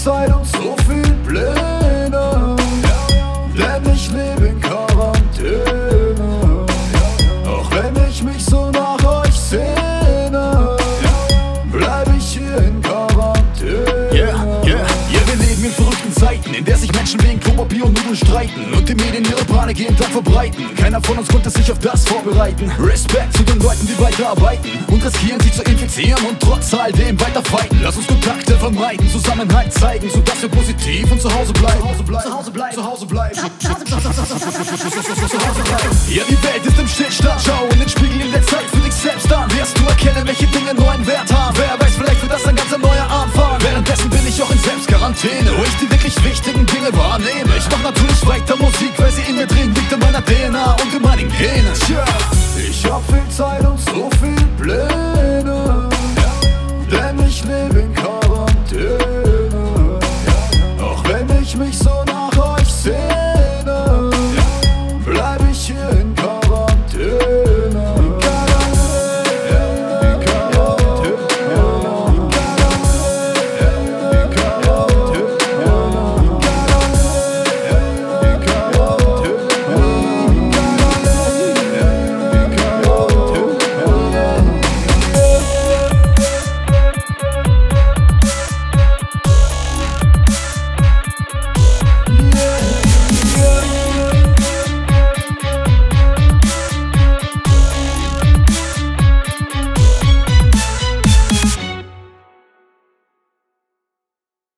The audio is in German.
Zeit und so viel Pläne, denn ich lebe in Quarantäne. Auch wenn ich mich so nach euch sehne, bleib ich hier in Quarantäne. Wir leben in verrückten Zeiten, in der sich Menschen wegen Klopapier und Nudeln streiten und die Medien ihre Panik jeden Tag verbreiten. Keiner von uns konnte sich auf das vorbereiten. Respekt zu den Leuten, die weiterarbeiten und riskieren, sich zu infizieren und trotz all dem weiter fighten. Lass uns Kontakte vermeiden, Zusammenhalt zeigen, sodass wir positiv und zu Hause bleiben. Zu Hause bleiben.